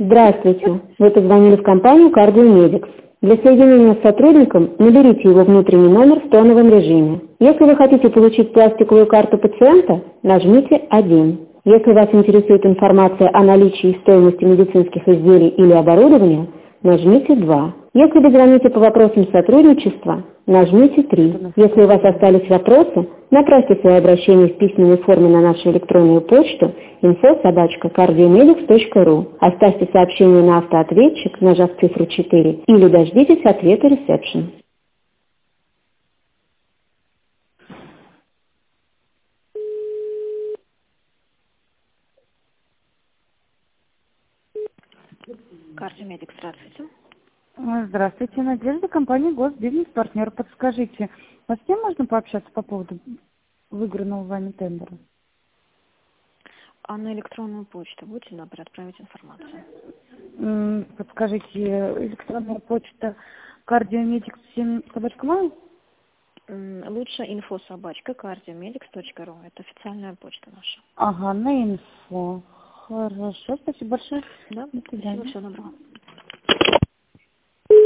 Здравствуйте. Вы позвонили в компанию Cardiomedics. Для соединения с сотрудником наберите его внутренний номер в тоновом режиме. Если вы хотите получить пластиковую карту пациента, нажмите 1. Если вас интересует информация о наличии и стоимости медицинских изделий или оборудования, нажмите 2. Если вы звоните по вопросам сотрудничества, нажмите 3. Если у вас остались вопросы, направьте свои обращения в письменной форме на нашу электронную почту info@cardiomedics.ru. Оставьте сообщение на автоответчик, нажав цифру 4, или дождитесь ответа ресепшн. Cardiomedics, здравствуйте. Здравствуйте, Надежда, компания Госбизнес-партнер. Подскажите, с кем можно пообщаться по поводу выигранного вами тендера? А на электронную почту будьте добры отправить информацию. Подскажите, электронная почта cardiomedics7@mail? Лучше info@cardiomedics.ru. Это официальная почта наша. Ага, на инфо. Хорошо, спасибо большое. Да? До свидания. Всего доброго.